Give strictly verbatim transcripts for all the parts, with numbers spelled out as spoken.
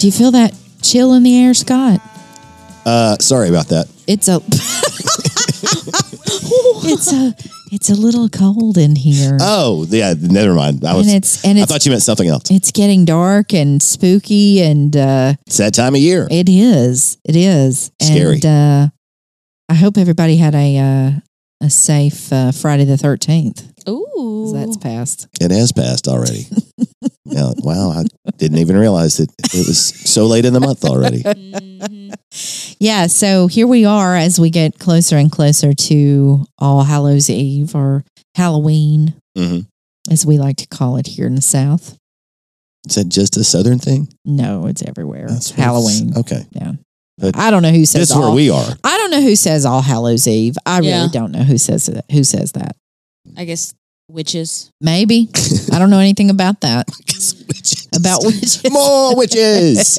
Do you feel that chill in the air, Scott? Uh, sorry about that. It's a it's a it's a little cold in here. Oh, yeah, never mind. I was and it's and it's, I thought you meant something else. It's getting dark and spooky, and uh, It's that time of year. it is. It is Scary. And uh, I hope everybody had a uh, a safe uh, Friday the thirteenth. Ooh. That's passed. It has passed already. Yeah, wow, I didn't even realize that it was so late in the month already. Mhm. Yeah, so here we are as we get closer and closer to All Hallows Eve, or Halloween, hmm as we like to call it here in the South. Is that just a Southern thing? No, it's everywhere. That's It's what Halloween. it's- Okay. Yeah. But I don't know who says This is where all, we are. I don't know who says All Hallows Eve. I Yeah. really don't know who says that. Who says that? I guess witches. Maybe. I don't know anything about that. About witches. More witches.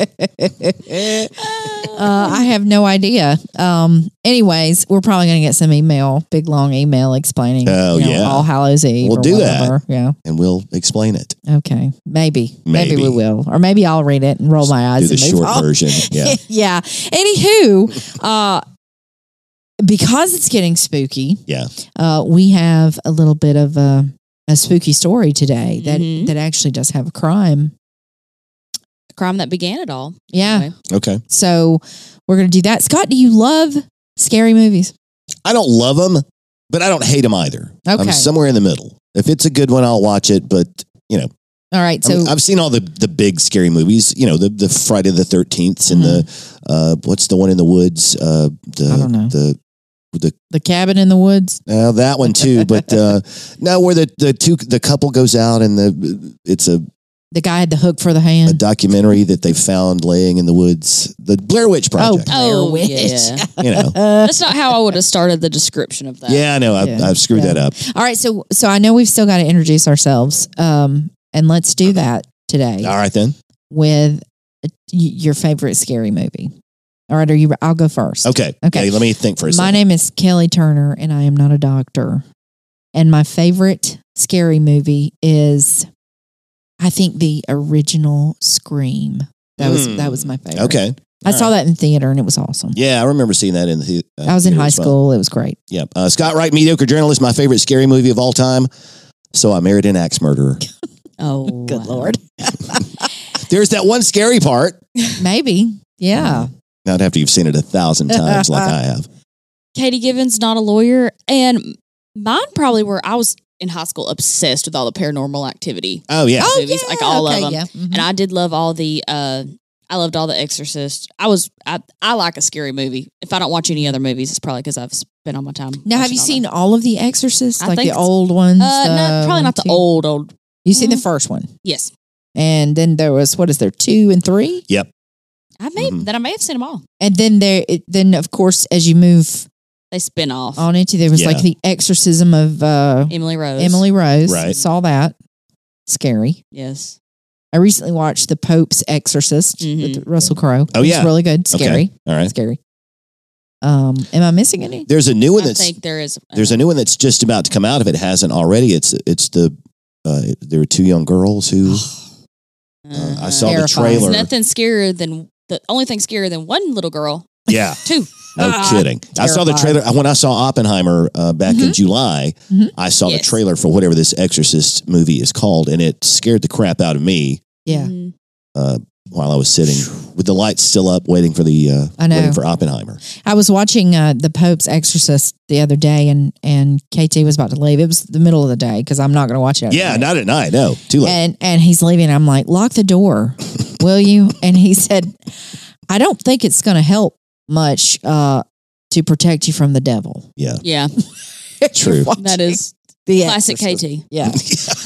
Uh, I have no idea. Um, anyways, we're probably going to get some email, big long email explaining. Oh, you know, yeah. All Hallows Eve. We'll or do that. whatever. Yeah. And we'll explain it. Okay. Maybe. maybe. Maybe. we will. Or maybe I'll read it and roll my eyes. Do the and move short on. version. Yeah. yeah. Anywho, uh, because it's getting spooky, Yeah. uh, we have a little bit of a, a spooky story today that, Mhm. that actually does have a crime. The crime that began it all. Yeah. Anyway. Okay. So we're going to do that. Scott, do you love scary movies? I don't love them, but I don't hate them either. Okay. I'm somewhere in the middle. If it's a good one, I'll watch it. But, you know, All right. I So mean, I've seen all the, the big scary movies, you know, the, the Friday the thirteenth and the, uh, what's the one in the woods? Uh, the, Mm-hmm. I don't know. The, the, The Cabin in the Woods. uh, that one too. But, uh, no, where the, the two, the couple goes out and the, it's a, The guy had the hook for the a hand. documentary that they found laying in the woods. The Blair Witch Project. Oh, Blair Witch. yeah. You know. Uh, That's not how I would have started the description of that. Yeah, I know. I've, Yeah. I've screwed Yeah. that up. all right. So, so I know we've still got to introduce ourselves. Um, and let's do that today All right, then. with uh, y- your favorite scary movie. All right. Are you, I'll go first. Okay. Okay. Okay. Let me think for a My second. name is Kelly Turner, and I am not a doctor. And my favorite scary movie is, I think, the original Scream. That was Mm. that was my favorite. Okay. I All saw right. that in theater, and it was awesome. Yeah, I remember seeing that in the. Uh, I was in theater high as well. school. It was great. Yeah. Uh, Scott Wright, mediocre journalist, my favorite scary movie of all time. So I married an axe murderer. Oh, Good wow. Lord. There's that one scary part. Maybe. Yeah. Not after you've seen it a thousand times like I have. Katie Givens, not a lawyer. And mine probably were, I was in high school obsessed with all the Paranormal Activity. Oh, yeah. Oh, movies, yeah. like all of Okay, them. yeah. Mhm. And I did love all the, uh, I loved all the Exorcist. I was, I, I like a scary movie. If I don't watch any other movies, it's probably because I've spent all my time. Now, have watching you all seen them. all of the Exorcists? I Like the think it's- old ones? Uh, no, uh, probably one, not the two? old, old. You've seen the Mm. first one. Yes. And then there was, what is there, two and three? Yep. I may, Mhm. then I may have seen them all. And then there, it, then of course, as you move They spin off. on into, there was Yeah. like the exorcism of uh, Emily Rose. Emily Rose. Right. Saw that. Scary. Yes. I recently watched The Pope's Exorcist Mhm. with Russell Crowe. Oh, It was yeah. really good. Scary. Okay. All right. Scary. Um, am I missing any? There's a new one I that's think there is. there's a new one that's just about to come out. If it hasn't already, it's it's the uh, there were two young girls who uh, I saw the Terrifying. trailer. It's nothing scarier than the only thing scarier than one little girl. Yeah. Two. No Ah, kidding. I saw the terrifying. trailer when I saw Oppenheimer uh, back in Mhm. July. Mhm. I saw the Yes. trailer for whatever this Exorcist movie is called, and it scared the crap out of me Yeah. Mhm. uh, while I was sitting with the lights still up, waiting for the uh, I know. waiting for Oppenheimer. I was watching uh, The Pope's Exorcist the other day, and and K T was about to leave. It was the middle of the day because I'm not going to watch it. at Yeah, night. not at night. No, too late. And and he's leaving. I'm like, lock the door, will you? And he said, I don't think it's going to help much uh, to protect you from the devil. Yeah, Yeah. True. That is the classic Exorcist. K T. Yeah.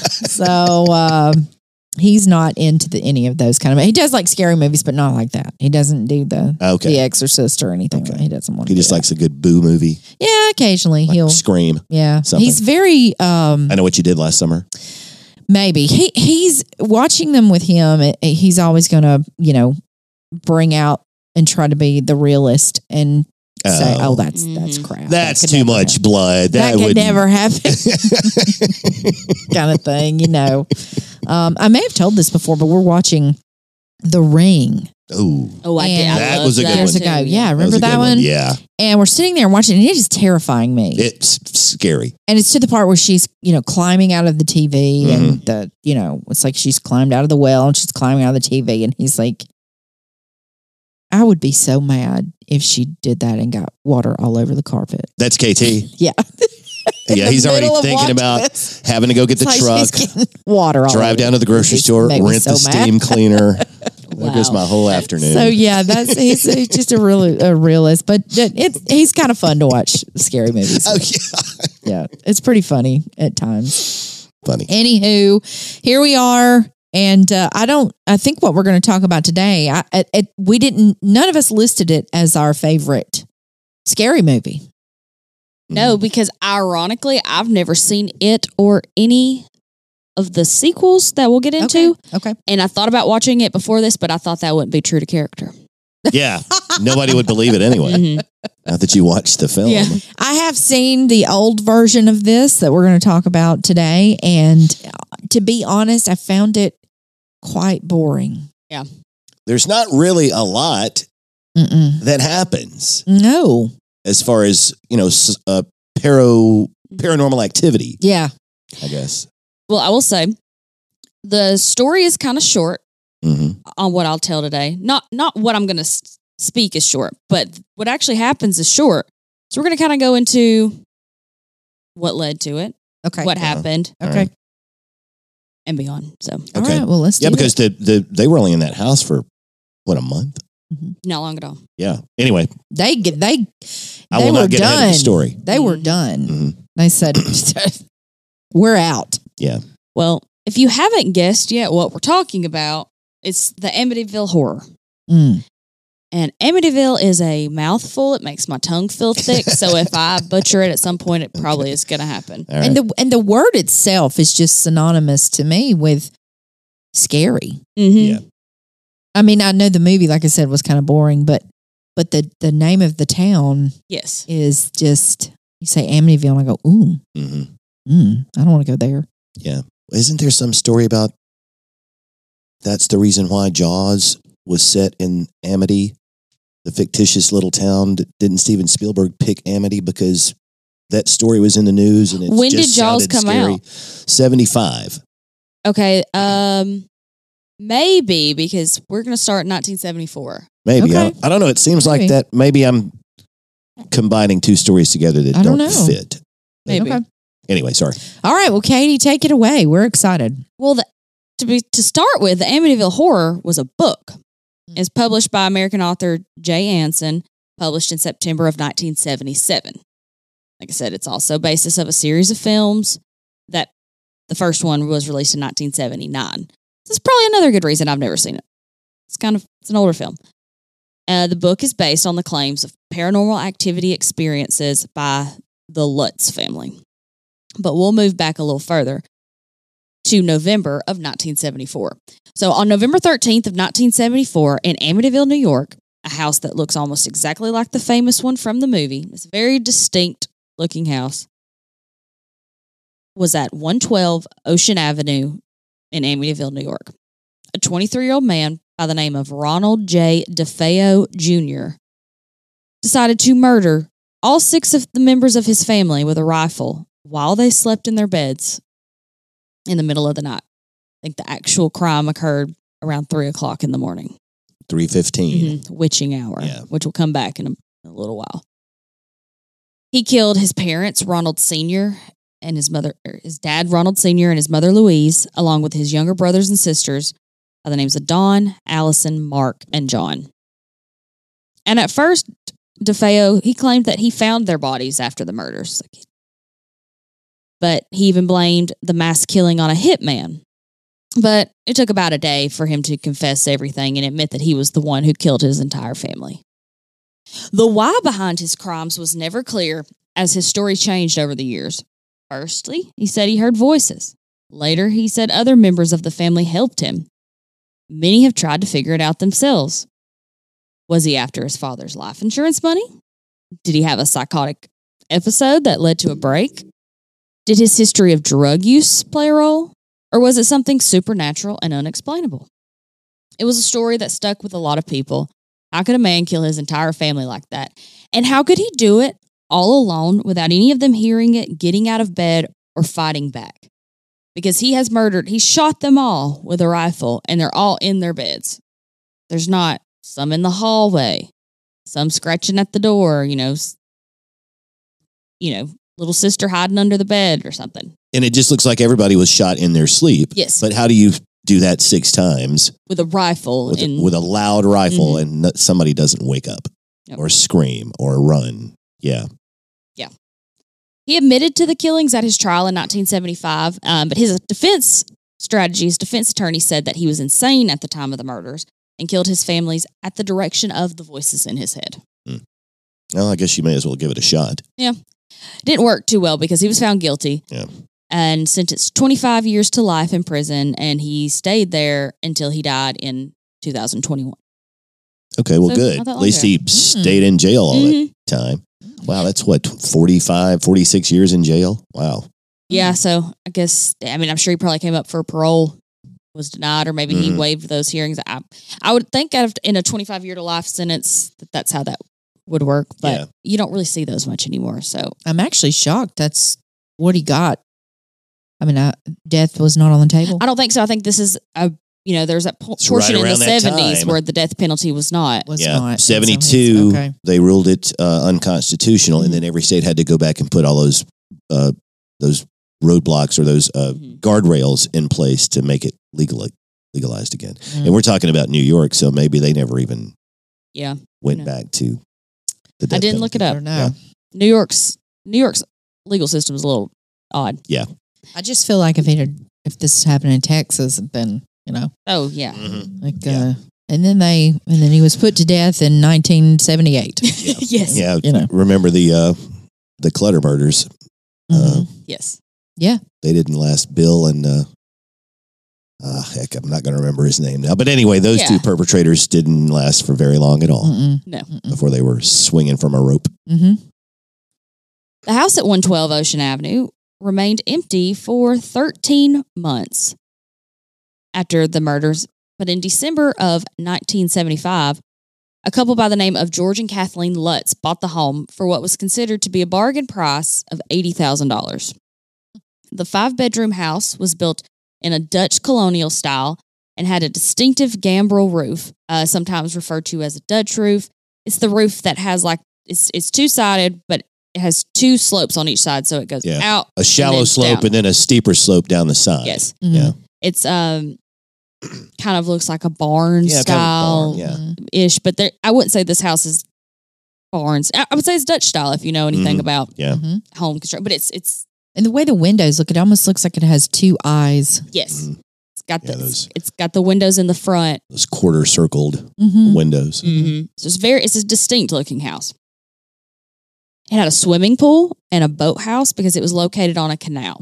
So um, he's not into the, any of those kind of. He does like scary movies, but not like that. He doesn't do the Okay. the Exorcist or anything. Okay. He doesn't want. He to just do likes a good boo movie, that. Yeah, occasionally like he'll. Scream. Yeah, something. he's very. Um, I know what you did last summer. maybe he he's watching them with him. it- He's always going to you know bring out and try to be the realist and say, Oh. "Oh, that's that's Mhm. crap. That's That could too never much happen. blood. That, That, could would never happen." Kind of thing, you know. Um, I may have told this before, but we're watching The Ring, Oh, Oh, I did. And I that loved was a good that years one. too. ago. Yeah, that was remember a that good one? Yeah, And we're sitting there watching, and it is terrifying me. it's scary. And it's to the part where she's, you know, climbing out of the T V, Mm-hmm. and the, you know, it's like she's climbed out of the well and she's climbing out of the T V, and he's like, I would be so mad if she did that and got water all over the carpet. That's K T. Yeah. Yeah, the he's already middle of thinking watching about this. having to go get the It's like she's truck, getting water all drive over down to the grocery It store, made me rent the so mad. steam cleaner. There Wow. goes my whole afternoon. So yeah, that's he's, he's just a really a realist, but it, it's he's kind of fun to watch scary movies. oh with. yeah, Yeah, it's pretty funny at times. funny. Anywho, here we are, and uh, I don't. I think what we're going to talk about today, I, it, it, we didn't. None of us listed it as our favorite scary movie. No, because ironically, I've never seen it or any of the sequels that we'll get into. Okay. And I thought about watching it before this, but I thought that wouldn't be true to character. Yeah, nobody would believe it anyway. Mhm. Not that you watched the film. Yeah. I have seen the old version of this that we're going to talk about today, and to be honest, I found it quite boring. There's not really a lot Mm-mm. that happens No. as far as you know, s- uh, paro paranormal activity. Yeah. I guess. Well, I will say the story is kind of short hmm on what I'll tell today. Not not what I'm going to s- speak is short, but what actually happens is short. So we're going to kind of go into what led to it, Okay. what Uh-huh. happened, All Okay. right. and beyond. So All Okay. right. Well, let's Yeah, do because it. the, the they were only in that house for what, a month. not long at all. Yeah. Anyway, they get they I they will were not get done. ahead of the story. They were Mhm. done. Mhm. They said, "We're out." Yeah. Well, if you haven't guessed yet what we're talking about, it's the Amityville Horror. Mm. And Amityville is a mouthful. It makes my tongue feel thick. So if I butcher it at some point, it probably is going to happen. All right. And the and the word itself is just synonymous to me with scary. Mm-hmm. Yeah. I mean, I know the movie, like I said, was kind of boring, but but the the name of the town Yes. is just, you say Amityville, and I go, ooh, hmm mm, I don't want to go there. Yeah. Isn't there some story about that's the reason why Jaws was set in Amity, the fictitious little town? D- Didn't Steven Spielberg pick Amity because that story was in the news and it When just did Jaws sounded come scary? out? seventy-five. Okay. Um, maybe because we're going to start in nineteen seventy-four. Maybe. I, Okay. I don't know. It seems Maybe. like that. Maybe I'm combining two stories together that I don't don't, know. fit. Maybe. Okay. Anyway, sorry. All right. Well, Katie, take it away. We're excited. Well, the, to be to start with, the Amityville Horror was a book. It's published by American author Jay Anson, published in September of nineteen seventy-seven. Like I said, it's also basis of a series of films that the first one was released in nineteen seventy-nine. This is probably another good reason I've never seen it. It's kind of it's an older film. Uh, the book is based on the claims of paranormal activity experiences by the Lutz family. But we'll move back a little further to November of nineteen seventy-four. So on November thirteenth of nineteen seventy-four in Amityville, New York, a house that looks almost exactly like the famous one from the movie, it's a very distinct looking house, was at one twelve Ocean Avenue in Amityville, New York. A twenty-three-year-old man by the name of Ronald J. DeFeo Junior decided to murder all six of the members of his family with a rifle while they slept in their beds in the middle of the night. I think the actual crime occurred around three o'clock in the morning. three fifteen. Mhm, witching hour, Yeah. which will come back in a, in a little while. He killed his parents, Ronald Senior and his mother, er, his dad, Ronald Senior and his mother, Louise, along with his younger brothers and sisters by the names of Don, Allison, Mark, and John. And at first, DeFeo, he claimed that he found their bodies after the murders. But he even blamed the mass killing on a hitman. But it took about a day for him to confess everything and admit that he was the one who killed his entire family. The why behind his crimes was never clear, as his story changed over the years. Firstly, he said he heard voices. Later, he said other members of the family helped him. Many have tried to figure it out themselves. Was he after his father's life insurance money? Did he have a psychotic episode that led to a break? Did his history of drug use play a role? Or was it something supernatural and unexplainable? It was a story that stuck with a lot of people. How could a man kill his entire family like that? And how could he do it all alone without any of them hearing it, getting out of bed, or fighting back? Because he has murdered, he shot them all with a rifle, and they're all in their beds. There's not some in the hallway, some scratching at the door, you know, you know, little sister hiding under the bed or something. And it just looks like everybody was shot in their sleep. Yes. But how do you do that six times With a rifle. with, in, a, with a loud rifle Mhm. and no- somebody doesn't wake up Yep. or scream or run? Yeah. He admitted to the killings at his trial in nineteen seventy-five, um, but his defense strategy, his defense attorney said that he was insane at the time of the murders and killed his families at the direction of the voices in his head. Well, I guess you may as well give it a shot. Didn't work too well because he was found guilty Yeah. and sentenced twenty-five years to life in prison, and he stayed there until he died in two thousand twenty-one. Okay, well, So, good. not that At least long he ago. stayed in jail all that Mhm. time. Wow, that's what, forty-five, forty-six years in jail? Wow. Yeah, so I guess, I mean, I'm sure he probably came up for parole, was denied, or maybe he Mhm. waived those hearings. I, I would think out of, in a twenty-five year to life sentence, that that's how that would work, but Yeah. you don't really see those much anymore. So, I'm actually shocked. That's what he got. I mean, uh, death was not on the table. I don't think so. I think this is a, you know, there's that po- It's portion right in the around that seventies time. where the death penalty was not. Was yeah, not. And so seventy-two, he's- okay. they ruled it uh, unconstitutional, Mm-hmm. and then every state had to go back and put all those uh, those roadblocks or those uh, Mhm. guardrails in place to make it legal legalized again. Mm. And we're talking about New York, so maybe they never even Yeah. went No. back to the death I didn't look it penalty. I up. don't know. New York's, New York's legal system is a little odd. I just feel like if it had, if this happened in Texas, then you know, Oh, yeah. Mhm. like, Yeah. uh, and then they, and then he was put to death in nineteen seventy-eight. yes. Yeah, You know. remember the uh, the Clutter murders? Uh, Mhm. Yes. they didn't last. Bill and uh, uh, heck, I'm not going to remember his name now. But anyway, those Yeah. two perpetrators didn't last for very long at all Mm-mm. No. Mm-mm. before they were swinging from a rope. Mhm. The house at one twelve Ocean Avenue remained empty for thirteen months after the murders. But in December of nineteen seventy-five, a couple by the name of George and Kathleen Lutz bought the home for what was considered to be a bargain price of eighty thousand dollars. The five-bedroom house was built in a Dutch colonial style and had a distinctive gambrel roof, uh, sometimes referred to as a Dutch roof. It's the roof that has like, it's, it's two-sided, but it has two slopes on each side, so it goes Yeah. out. A shallow then slope down. and then a steeper slope down the side. Yes. Mhm. Yeah. It's um kind of looks like a barn Yeah, kind of style barn, yeah. Mhm. ish, but there, I wouldn't say this house is barns. I I would say it's Dutch style if you know anything Mhm. about Yeah. Mhm. home construction. But it's it's And the way the windows look, it almost looks like it has two eyes. yes, Mhm. it's got Yeah, the those- it's got the windows in the front. Those quarter circled Mm-hmm. windows. Mm-hmm. So it's very it's a distinct looking house. It had a swimming pool and a boathouse because it was located on a canal.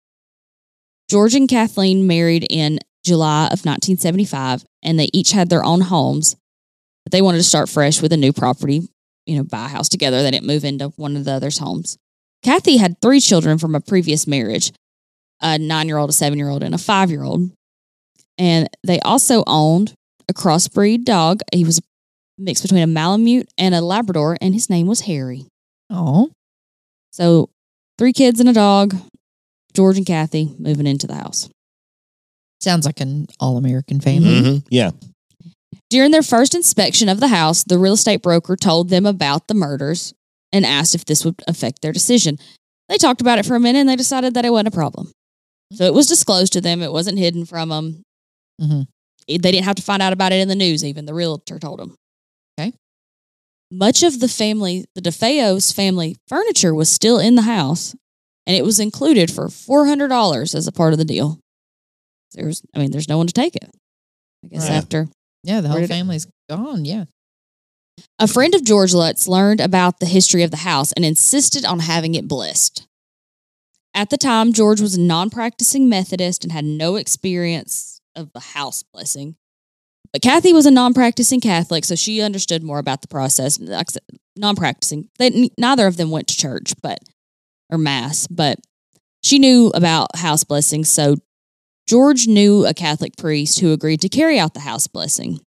George and Kathleen married in July of nineteen seventy-five, and they each had their own homes, but they wanted to start fresh with a new property, you know, buy a house together. They didn't move into one of the other's homes. Kathy had three children from a previous marriage, a nine-year-old, a seven-year-old, and a five-year-old. And they also owned a crossbreed dog. He was a mix between a Malamute and a Labrador, and his name was Harry. Oh, So three kids and a dog, George and Kathy moving into the house. sounds like an all-American family. Mhm. Yeah. During their first inspection of the house, the real estate broker told them about the murders and asked if this would affect their decision. They talked about it for a minute and they decided that it wasn't a problem. So it was disclosed to them. It wasn't hidden from them. Mhm. It- they didn't have to find out about it in the news even. The realtor told them. Okay. Much of the family, the DeFeos family furniture was still in the house, and it was included for four hundred dollars as a part of the deal. There's, I mean, there's no one to take it. I guess Right. after Yeah, the Where whole did it- family's gone. Yeah. a friend of George Lutz learned about the history of the house and insisted on having it blessed. At the time, George was a non-practicing Methodist and had no experience of the house blessing. But Kathy was a non-practicing Catholic, so she understood more about the process. Like I said, non-practicing, they, neither of them went to church, but or mass, but she knew about house blessings. So George knew a Catholic priest who agreed to carry out the house blessing.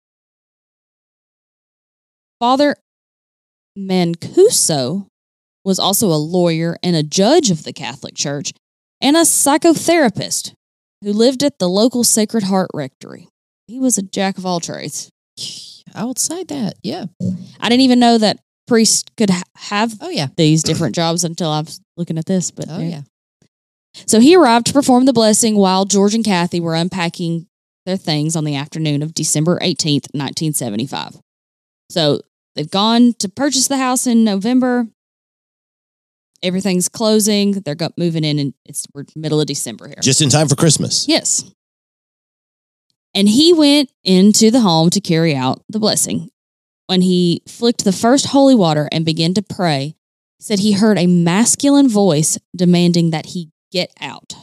Father Mancuso was also a lawyer and a judge of the Catholic Church and a psychotherapist who lived at the local Sacred Heart Rectory. He was a jack of all trades. I would say that. Yeah. I didn't even know that priests could ha- have Oh, yeah. these different jobs until I was looking at this. But Oh, yeah. So he arrived to perform the blessing while George and Kathy were unpacking their things on the afternoon of December eighteenth, nineteen seventy-five. So they've gone to purchase the house in November. Everything's closing. They're go- moving in, and it's we're middle of December here. Just in time for Christmas. Yes. And he went into the home to carry out the blessing. When he flicked the first holy water and began to pray, he said he heard a masculine voice demanding that he get out.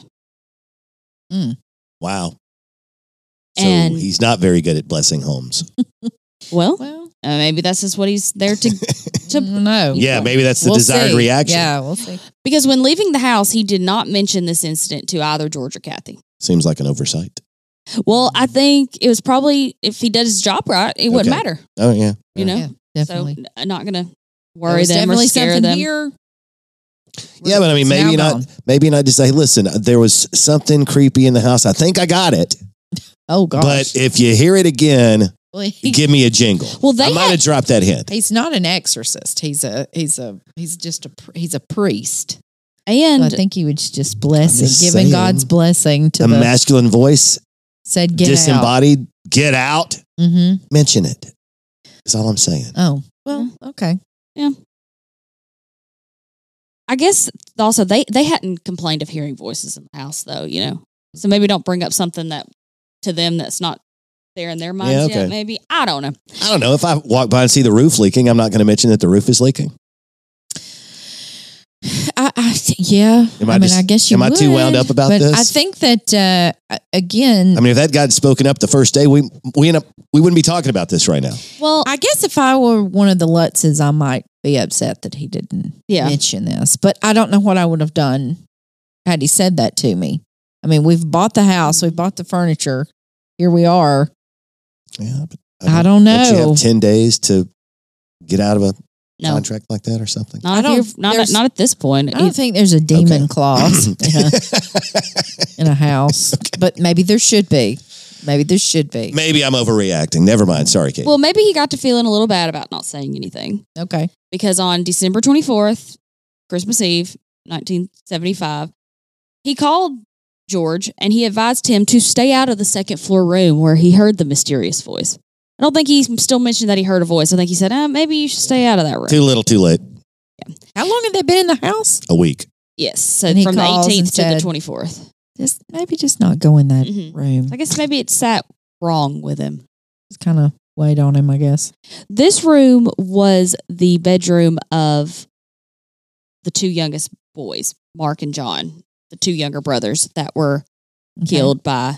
Wow. So And- he's not very good at blessing homes. Well, Well, uh, maybe that's just what he's there to. to no. Yeah, maybe that's the We'll desired see. reaction. Yeah, we'll see. Because when leaving the house, he did not mention this incident to either George or Kathy. Seems like an oversight. Well, I think it was probably, if he did his job right, it wouldn't Okay. matter. Oh, yeah. You know? Yeah, definitely. So, I'm not going to There worry was them or definitely scare something them. here. Yeah, but I mean, It's maybe now not. gone. Maybe not just say, listen, there was something creepy in the house. I think I got it. Oh, gosh. But if you hear it again, Well, he- give me a jingle. Well, they I might had- have dropped that hint. he's not an exorcist. He's a he's a he's just a pr- he's a priest. So And I think he was just blessing, just giving saying. God's blessing to A the masculine voice, said get disembodied, get out. out. Mm-hmm. Mention it. That's all I'm saying. Oh, well, okay. I guess also they, they hadn't complained of hearing voices in the house, though, you know. So maybe don't bring up something that to them that's not there in their minds Yeah, yet, okay. maybe. I don't know. I don't know. If I walk by and see the roof leaking, I'm not going to mention that the roof is leaking. I, I yeah. Am I, I mean, just- I guess you am I too wound would, up about but this? I think that uh, again, I mean, if that guy had spoken up the first day, we we end up we wouldn't be talking about this right now. Well, I guess if I were one of the Lutzes, I might be upset that he didn't Yeah. mention this. But I don't know what I would have done had he said that to me. I mean, we've bought the house, we've bought the furniture. Here we are. Yeah, but I don't don't you know. have ten days to get out of a no. contract like that or something? Not, I if don't- you're- not, there's- at, not at this point. I don't think there's a demon Okay. clause in, a, in a house, but maybe there should be. Maybe there should be. Maybe I'm overreacting. Never mind. Sorry, Kate. Well, maybe he got to feeling a little bad about not saying anything. Okay. Because on December twenty-fourth, Christmas Eve, nineteen seventy-five, he called George and he advised him to stay out of the second floor room where he heard the mysterious voice. I don't think he still mentioned that he heard a voice. I think he said, uh, maybe you should stay out of that room. too little, too late. How long have they been in the house? A week. Yes. So And he from the calls and eighteenth to the said- twenty-fourth. Just maybe just not go in that Mhm. room. I guess maybe it sat wrong with him. Just kind of weighed on him, I guess. This room was the bedroom of the two youngest boys, Mark and John, the two younger brothers that were Okay. killed by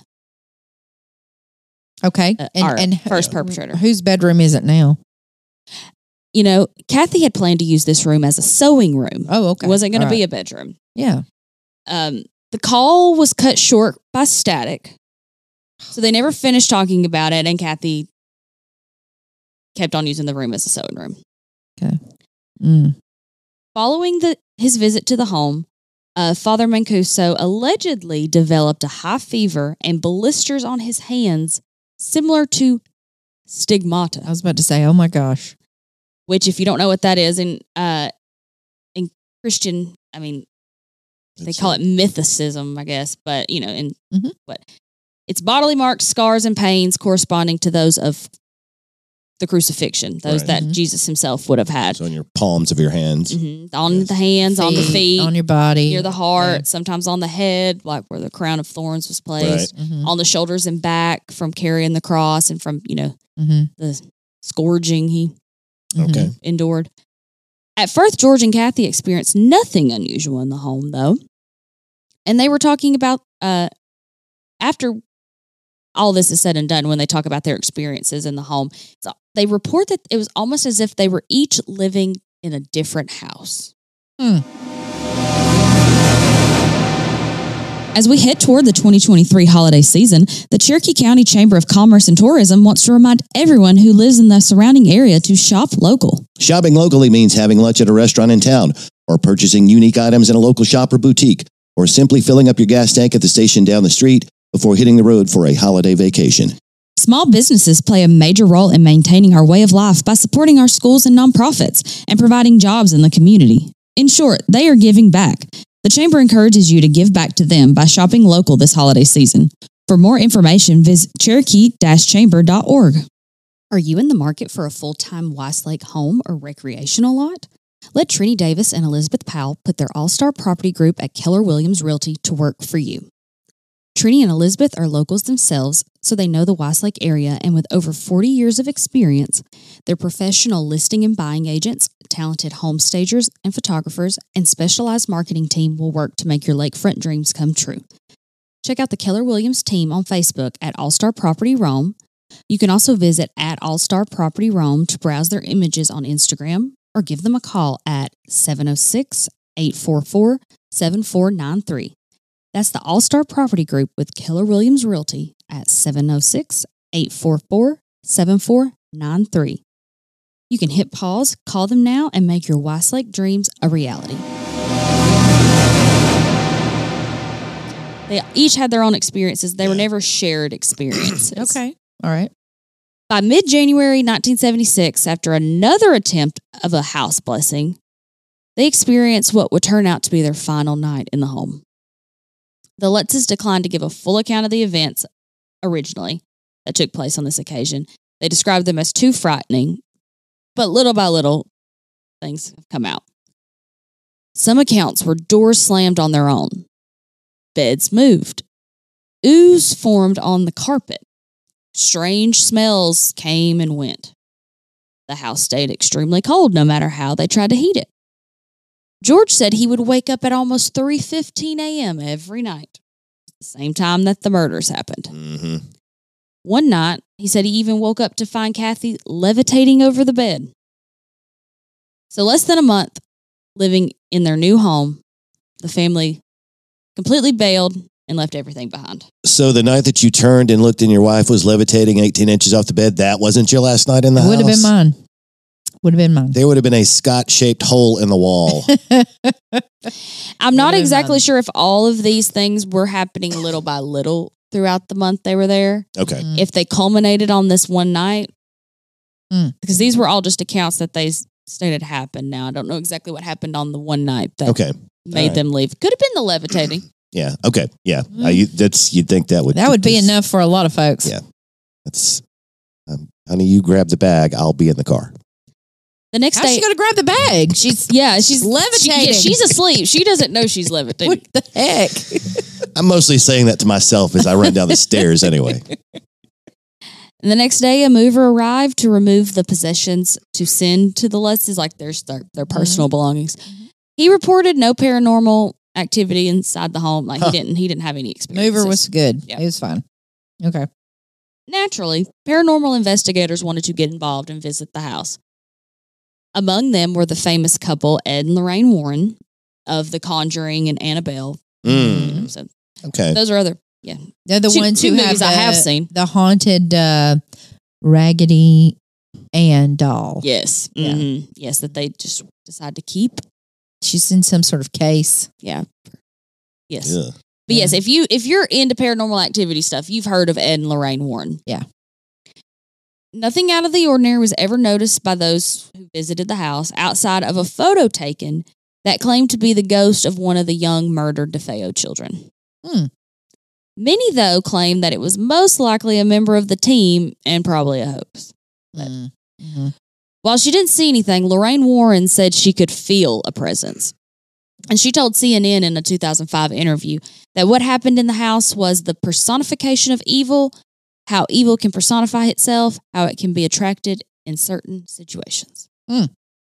Okay. uh, our first perpetrator. Whose bedroom is it now? You know, Kathy had planned to use this room as a sewing room. Oh, okay. It wasn't going to All be right. a bedroom. Yeah. Um, the call was cut short by static. So they never finished talking about it, and Kathy kept on using the room as a sewing room. Mm. Following the his visit to the home, uh, Father Mancuso allegedly developed a high fever and blisters on his hands similar to stigmata. I was about to say, oh my gosh. Which, if you don't know what that is, in uh, in Christian, I mean, they That's call it mythicism, I guess, but you know, in Mhm. but it's bodily marks, scars, and pains corresponding to those of the crucifixion, those Right. that Mhm. Jesus himself would have had So on your palms of your hands. Mhm. on Yes. the hands, on the feet, on your body, near the heart, Yeah. sometimes on the head, like where the crown of thorns was placed, Mhm. on the shoulders and back from carrying the cross and from you know Mhm. the scourging he Mhm. Okay. endured. At first, George and Kathy experienced nothing unusual in the home, though. And they were talking about, uh, after all this is said and done, when they talk about their experiences in the home, so they report that it was almost as if they were each living in a different house. Hmm. As we head toward the twenty twenty-three holiday season, the Cherokee County Chamber of Commerce and Tourism wants to remind everyone who lives in the surrounding area to shop local. Shopping locally means having lunch at a restaurant in town, or purchasing unique items in a local shop or boutique, or simply filling up your gas tank at the station down the street before hitting the road for a holiday vacation. Small businesses play a major role in maintaining our way of life by supporting our schools and nonprofits and providing jobs in the community. In short, they are giving back. The Chamber encourages you to give back to them by shopping local this holiday season. For more information, visit cherokee dash chamber dot org. Are you in the market for a full-time Westlake home or recreational lot? Let Trini Davis and Elizabeth Powell put their all-star property group at Keller Williams Realty to work for you. Trini and Elizabeth are locals themselves, so they know the Westlake area, and with over forty years of experience, they're professional listing and buying agents, talented home stagers and photographers, and specialized marketing team will work to make your lakefront dreams come true. Check out the Keller Williams team on Facebook at All Star Property Rome. You can also visit at All Star Property Rome to browse their images on Instagram, or give them a call at seven oh six, eight four four, seven four nine three. That's the All-Star Property Group with Keller Williams Realty at seven oh six, eight four four, seven four nine three. You can hit pause, call them now, and make your Westlake dreams a reality. They each had their own experiences. They were never shared experiences. Okay. All right. By mid-January nineteen seventy-six, after another attempt of a house blessing, they experienced what would turn out to be their final night in the home. The Lutzes declined to give a full account of the events originally that took place on this occasion. They described them as too frightening, but little by little, things have come out. Some accounts were doors slammed on their own, beds moved, ooze formed on the carpet, strange smells came and went. The house stayed extremely cold no matter how they tried to heat it. George said he would wake up at almost three fifteen a.m. every night, the same time that the murders happened. Mm-hmm. One night, he said he even woke up to find Kathy levitating over the bed. So less than a month living in their new home, the family completely bailed and left everything behind. So the night that you turned and looked and your wife was levitating eighteen inches off the bed, that wasn't your last night in the It house? would have been mine. Would have been mine. There would have been a Scott-shaped hole in the wall. I'm not Would have been exactly mine. sure if all of these things were happening little by little throughout the month they were there. Okay. Mm. If they culminated on this one night, Mm. because these were all just accounts that they s- stated happened. Now, I don't know exactly what happened on the one night that Okay. made right. them leave. Could have been the levitating. Yeah. Okay. Yeah. Mm. Uh, you, that's you'd think that would That would be that's- enough for a lot of folks. Yeah. That's um, honey. You grab the bag. I'll be in the car. The next How's day, she going to grab the bag? She's yeah, she's levitating. She, yeah, she's asleep. She doesn't know she's levitating. what the heck? I'm mostly saying that to myself as I run down the stairs. Anyway. And the next day, a mover arrived to remove the possessions to send to the Lutzes, like their their, their personal belongings. He reported no paranormal activity inside the home. Like Huh. he didn't he didn't have any experience. Mover was good. Yeah. It was fine. Okay. Naturally, paranormal investigators wanted to get involved and visit the house. Among them were the famous couple Ed and Lorraine Warren of The Conjuring and Annabelle. Mm. So Okay. those are other yeah. They're the Two- ones two who have movies the, I have seen. the haunted uh, Raggedy Ann doll. Yes. Yeah. Mhm. Yes, that they just decide to keep. She's in some sort of case. Yeah. Yes. Yeah. But yes, if you if you're into paranormal activity stuff, you've heard of Ed and Lorraine Warren. Yeah. Nothing out of the ordinary was ever noticed by those who visited the house outside of a photo taken that claimed to be the ghost of one of the young murdered DeFeo children. Hmm. Many, though, claim that it was most likely a member of the team and probably a hoax. But- Mm. Mhm. While she didn't see anything, Lorraine Warren said she could feel a presence. And she told C N N in a two thousand five interview that what happened in the house was the personification of evil, how evil can personify itself, how it can be attracted in certain situations. Hmm.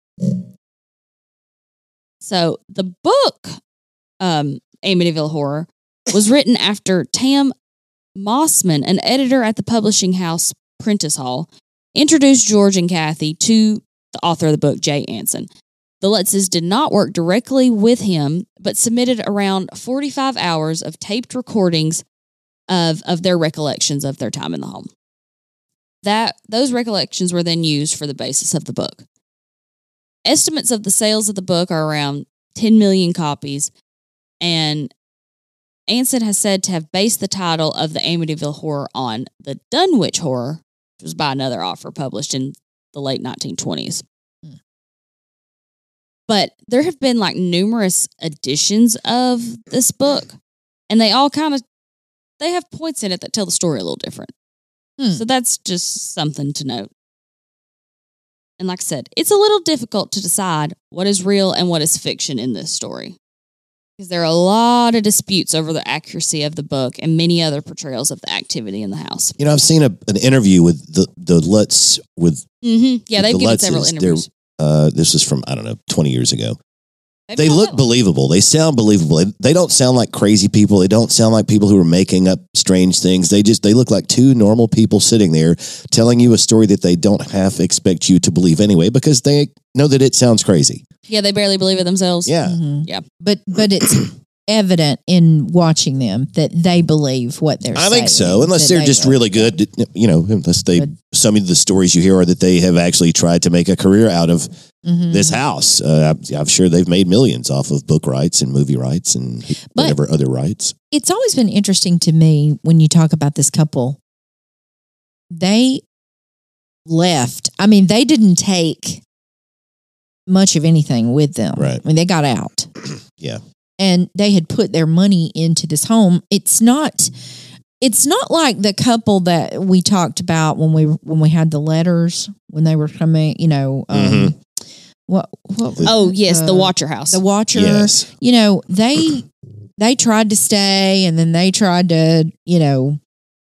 So the book, um, Amityville Horror, was written after Tam Mossman, an editor at the publishing house Prentice Hall, introduced George and Kathy to the author of the book, Jay Anson. The Lutzes did not work directly with him, but submitted around forty-five hours of taped recordings of, of their recollections of their time in the home. That those recollections were then used for the basis of the book. Estimates of the sales of the book are around ten million copies, and Anson has said to have based the title of the Amityville Horror on the Dunwich Horror, which was by another author published in the late nineteen twenties. Hmm. But there have been like numerous editions of this book, and they all kind of, they have points in it that tell the story a little different. Hmm. So that's just something to note. And like I said, it's a little difficult to decide what is real and what is fiction in this story. Because there are a lot of disputes over the accuracy of the book and many other portrayals of the activity in the house. You know, I've seen a, an interview with the, the Lutz with mm-hmm. Yeah, with they've the given Lutzes. several interviews. Uh, this was from, I don't know, twenty years ago. Maybe they not look that long. believable. They sound believable. They, they don't sound like crazy people. They don't sound like people who are making up strange things. They just, they look like two normal people sitting there telling you a story that they don't half expect you to believe anyway, because they know that it sounds crazy. Yeah, they barely believe it themselves. Yeah. Mhm. Yeah. But but it's evident in watching them that they believe what they're I saying. think so, unless that they're they just believe. really good, you know, unless they, Good. some of the stories you hear are that they have actually tried to make a career out of Mhm. this house. Uh, I'm, I'm sure they've made millions off of book rights and movie rights and But- whatever other rights. It's always been interesting to me when you talk about this couple. They left. I mean, they didn't take much of anything with them. Right. I mean, they got out. Yeah. And they had put their money into this home. It's not it's not like the couple that we talked about when we when we had the letters when they were coming, you know, um Mhm. what what was Oh, it? yes, the Uh, Watcher House. the Watcher. Yes. You know, they they tried to stay and then they tried to, you know,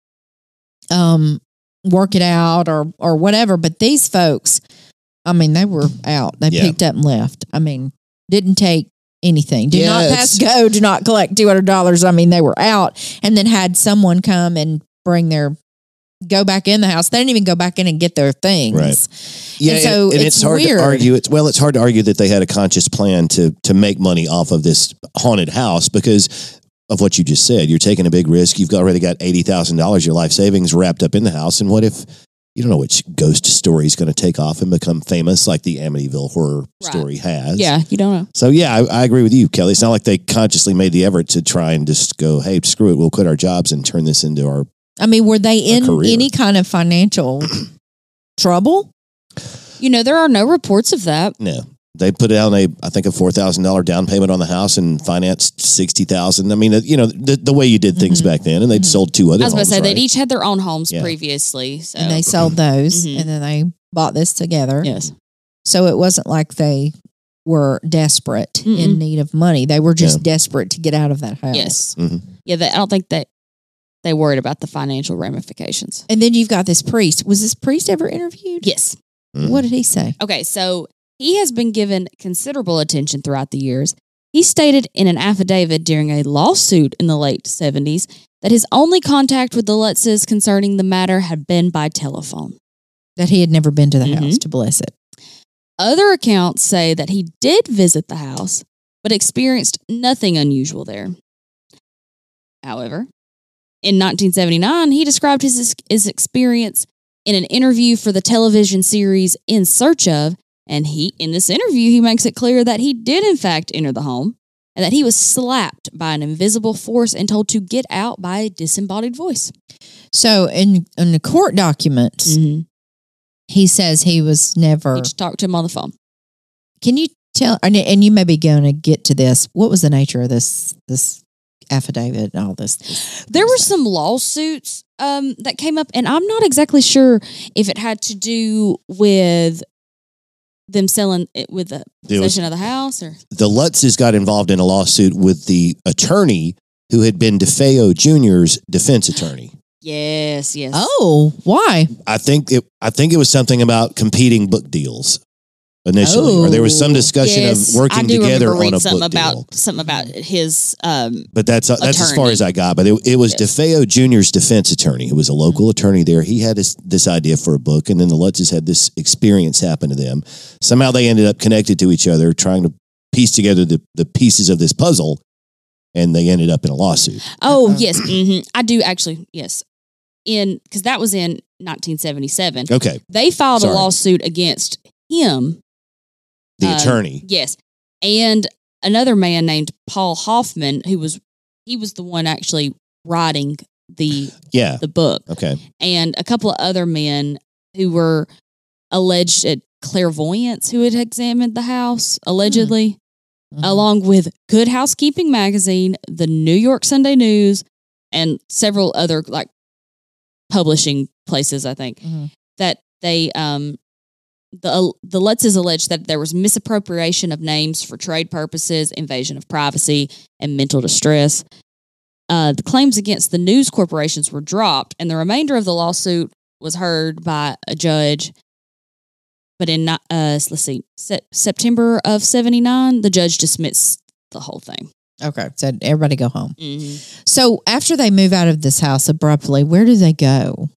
um work it out or or whatever, but these folks, I mean, they were out. They Yeah. picked up and left. I mean, didn't take anything. Do Yeah, not it's- pass go, do not collect two hundred dollars. I mean, they were out and then had someone come and bring their go back in the house. They didn't even go back in and get their things. Right. Yeah, And so and, and it's it's, hard weird. to argue. It's well, it's hard to argue that they had a conscious plan to to make money off of this haunted house because of what you just said. You're taking a big risk. You've already got eighty thousand dollars, your life savings, wrapped up in the house. And what if you don't know which ghost story is going to take off and become famous, like the Amityville Horror Right. story has? yeah, you don't know. So yeah, I, I agree with you, Kelly. It's not like they consciously made the effort to try and just go, "Hey, screw it, we'll quit our jobs and turn this into our." I mean, were they in career. any kind of financial trouble? You know, there are no reports of that. No, they put down a, I think, a four thousand dollar down payment on the house and financed sixty thousand. I mean, uh, you know, the, the way you did things Mhm. back then, and they'd Mhm. sold two other. I was about to homes, say, right? they'd each had their own homes Yeah. previously. So. And they sold those Mhm. and then they bought this together. Yes. So it wasn't like they were desperate Mm-mm. in need of money. They were just Yeah. desperate to get out of that house. Yes. Mhm. Yeah, they, I don't think that they worried about the financial ramifications. And then you've got this priest. Was this priest ever interviewed? Yes. Mhm. What did he say? Okay, so he has been given considerable attention throughout the years. He stated in an affidavit during a lawsuit in the late seventies that his only contact with the Lutzes concerning the matter had been by telephone. That he had never been to the Mhm. house to bless it. Other accounts say that he did visit the house, but experienced nothing unusual there. However, in nineteen seventy-nine, he described his, his experience in an interview for the television series In Search Of, and he in this interview, he makes it clear that he did in fact enter the home and that he was slapped by an invisible force and told to get out by a disembodied voice. So in in the court documents, Mm-hmm. he says he was never. He just talked to him on the phone. Can you tell? And, and you may be going to get to this. What was the nature of this this affidavit and all this? this There were stuff? some lawsuits um, that came up, and I'm not exactly sure if it had to do with them selling it with the It was- possession of the house or The Lutzes got involved in a lawsuit with the attorney who had been DeFeo Junior's defense attorney. yes, yes. Oh, why? I think it. I think it was something about competing book deals initially, or there was some Oh, discussion yes, of working I do together remember on reading a something book about deal. something about his. Um, But that's that's as far Attorney. as I got. But it, it was Yes. DeFeo Junior's defense attorney, who was a local attorney there. He had this, this idea for a book, and then the Lutzes had this experience happen to them. Somehow they ended up connected to each other, trying to piece together the, the pieces of this puzzle, and they ended up in a lawsuit. Oh, Uh-oh. yes. hmm I do actually, yes. In Because that was in nineteen seventy-seven. Okay, They filed Sorry. a lawsuit against him. the Um, attorney. Yes. And another man named Paul Hoffman, who was, he was the one actually writing the Yeah. the book. Okay. And a couple of other men who were alleged at clairvoyants who had examined the house, allegedly, Mhm. along with Good Housekeeping Magazine, the New York Sunday News, and several other like publishing places, I think, Mhm. that they um the the Lutzes alleged that there was misappropriation of names for trade purposes, invasion of privacy, and mental distress. Uh, the claims against the news corporations were dropped, and the remainder of the lawsuit was heard by a judge. But in uh, let's see, se- September of seventy-nine, the judge dismissed the whole thing. Okay. Said everybody go home. Mm-hmm. So after they move out of this house abruptly, where do they go?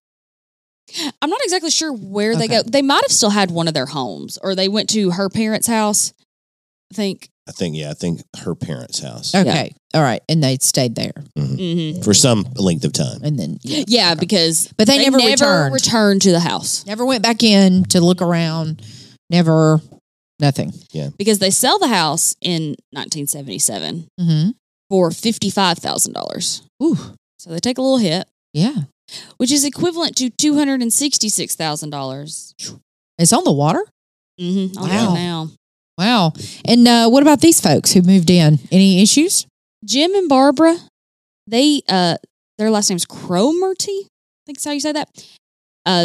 I'm not exactly sure where they Okay. go. They might have still had one of their homes, or they went to her parents' house. I think. I think, yeah, I think her parents' house Okay. All right. And they stayed there. Mm-hmm. for some length of time. And then, yeah. Yeah, Okay. because But they never returned. returned to the house Never went back in to look around. Never, nothing. because they sell the house in nineteen seventy-seven Mm-hmm. for fifty-five thousand dollars. Ooh. So they take a little hit, Yeah. which is equivalent to two hundred sixty-six thousand dollars. It's on the water? Mm-hmm. Wow. Now, Wow. And uh, what about these folks who moved in? Any issues? Jim and Barbara, they uh, their last name's Cromarty. I think that's how you say that. Uh,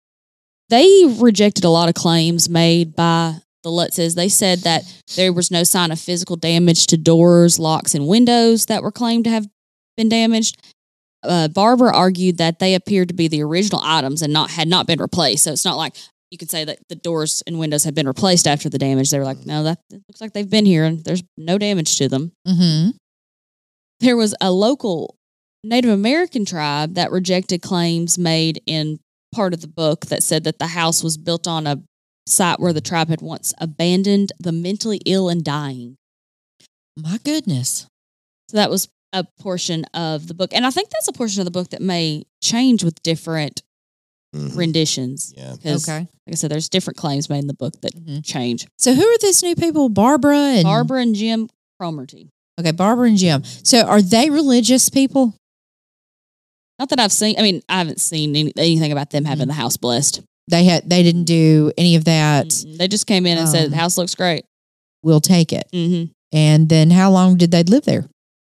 they rejected a lot of claims made by the Lutzes. They said that there was no sign of physical damage to doors, locks, and windows that were claimed to have been damaged. Uh, Barbara argued that they appeared to be the original items and not had not been replaced. So it's not like you could say that the doors and windows had been replaced after the damage. They were like, no, that it looks like they've been here and there's no damage to them. Mm-hmm. There was a local Native American tribe that rejected claims made in part of the book that said that the house was built on a site where the tribe had once abandoned the mentally ill and dying. My goodness. So that was a portion of the book. And I think that's a portion of the book that may change with different Mhm. renditions. Yeah. Because, Okay. like I said, there's different claims made in the book that Mhm. change. So who are these new people? Barbara and Barbara and Jim Cromarty. Okay, Barbara and Jim. So are they religious people? Not that I've seen, I mean, I haven't seen any, anything about them having the house blessed. They had they didn't do any of that. Mm-mm. They just came in and said, Um, the house looks great. We'll take it. Mm-hmm. And then how long did they live there?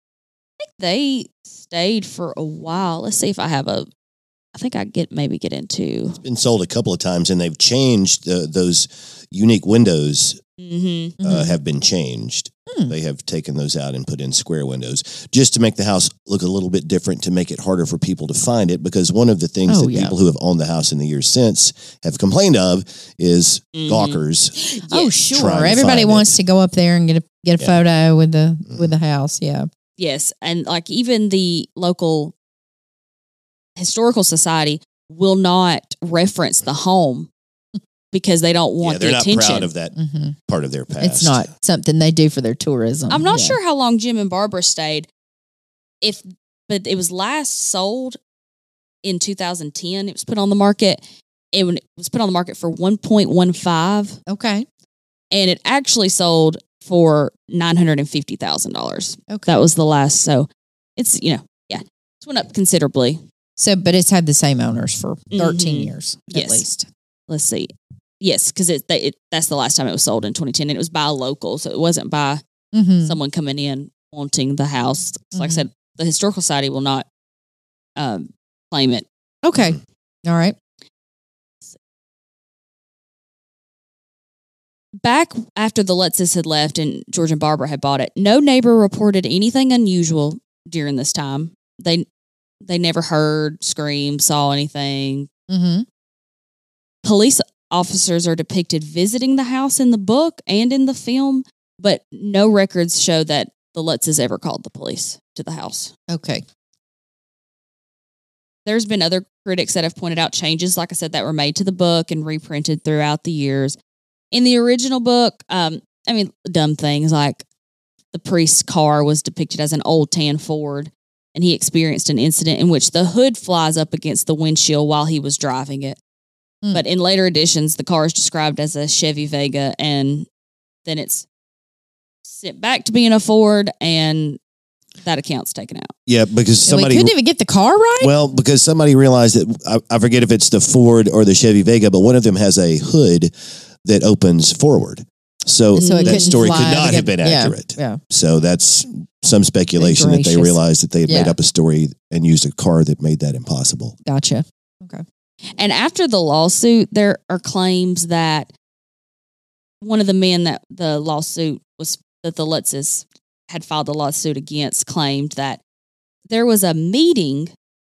They stayed for a while. Let's see if I have a. I think I get maybe get into. Been sold a couple of times, and they've changed uh, those unique windows. Mm-hmm. Uh, have been changed. Hmm. They have taken those out and put in square windows just to make the house look a little bit different, to make it harder for people to find it. Because one of the things Oh, that yeah. people who have owned the house in the years since have complained of is Mhm. gawkers. Oh, Yes. sure. trying to Everybody find wants it. to go up there and get a get a Yeah. photo with the Mhm. with the house. Yeah. Yes, and like even the local historical society will not reference the home because they don't want yeah, they're the not attention. proud of that hmm part of their past. It's not something they do for their tourism. I'm not Yeah. sure how long Jim and Barbara stayed. If, but it was last sold in two thousand ten. It was put on the market. It was put on the market for one point one five, Okay. and it actually sold for nine hundred and fifty thousand dollars. Okay. That was the last. So it's you know yeah, it's went up considerably. So, but it's had the same owners for thirteen Mhm. years Yes. at least. Let's see. Yes, because it, it that's the last time it was sold in twenty ten, and it was by a local, so it wasn't by Mm-hmm. someone coming in wanting the house. So like Mhm. I said, the historical society will not um, claim it. Okay. All right. Back after the Lutzes had left and George and Barbara had bought it, no neighbor reported anything unusual during this time. They they never heard screams, saw anything. Mm-hmm. Police officers are depicted visiting the house in the book and in the film, but no records show that the Lutzes ever called the police to the house. Okay. There's been other critics that have pointed out changes, like I said, that were made to the book and reprinted throughout the years. In the original book, um, I mean, dumb things like the priest's car was depicted as an old tan Ford, and he experienced an incident in which the hood flies up against the windshield while he was driving it. Hmm. But in later editions, the car is described as a Chevy Vega, and then it's sent back to being a Ford, and that account's taken out. Yeah, because And we somebody couldn't even get the car right. well, because somebody realized that I, I forget if it's the Ford or the Chevy Vega, but one of them has a hood that opens forward. So, So it that couldn't story could fly not to have get- been yeah, accurate. Yeah. So that's some speculation that they gracious. realized that they had made Yeah. up a story and used a car that made that impossible. Gotcha. And after the lawsuit, there are claims that one of the men that the lawsuit was, that the Lutzes had filed the lawsuit against, claimed that there was a meeting